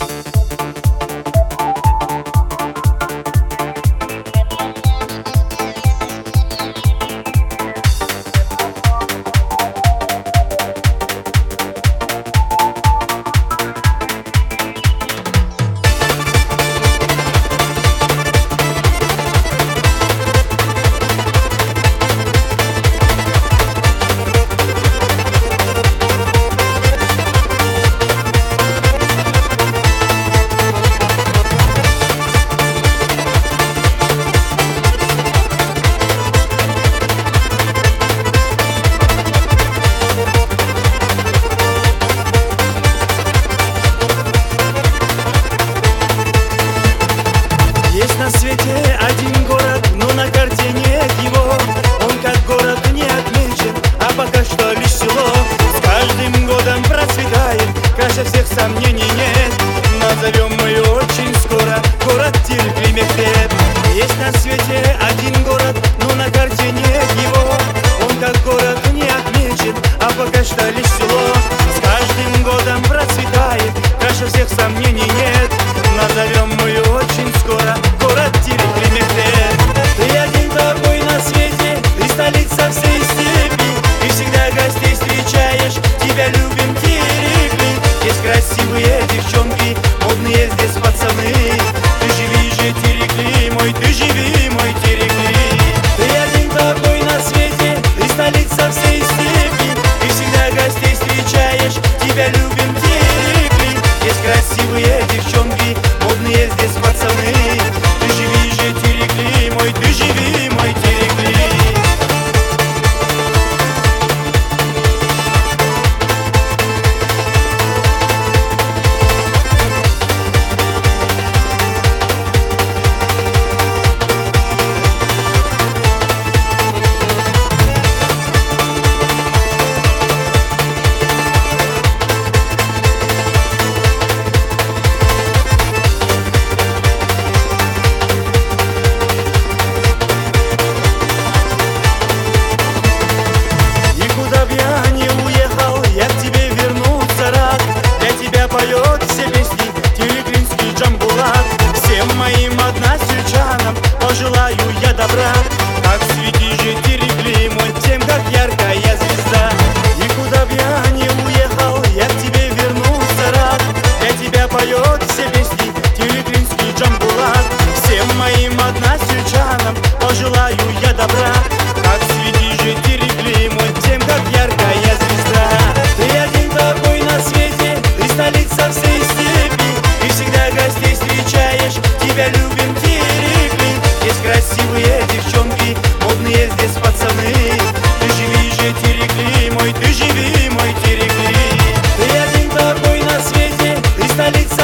Есть на свете один город, но на карте нет его. Он как город не отмечен, а пока что лишь село. С каждым годом процветает, краше всех сомнений нет. Назовем мы очень скоро город Тирикли-Мехтеп. Есть на свете один город, но на карте нет его. Он как город не отмечен, а пока что лишь село. С каждым годом процветает, краше всех сомнений нет. Назовем мы очень скоро город Тирикли-Мехтеп. Ты один такой на свете, ты столица всей степи. Ты всегда гостей встречаешь, тебя любим Тирикли. Есть красивые девчонки, модные здесь пацаны. Ты живи же, Тирикли мой, ты живи, мой Тирикли. Ты один такой на свете, ты столица всей степи. Ты всегда гостей встречаешь, тебя любим Тирикли. Есть красивые девчонки, модные здесь пацаны. Ты живи же, Тирикли мой, ты живи, мой Тирикли. Поет все песни тириклинский Джамбулат. Всем моим односельчанам пожелаю я добра. Как свети же, Тирикли мой, тем как яркая звезда. И куда б я не уехал, я к тебе вернулся рад. Для тебя поет все песни тириклинский Джамбулат. Всем моим односельчанам пожелаю я добра. Как свети же, Тирикли мой, тем как яркая звезда. Ты один такой на свете, ты столица всей степи. Ты всегда гостей встречаешь, тебя любим Тирикли. Есть красивые девчонки, модные здесь пацаны. Ты живи же, Тирикли мой, ты живи, мой Тирикли. Ты один такой на свете, ты столица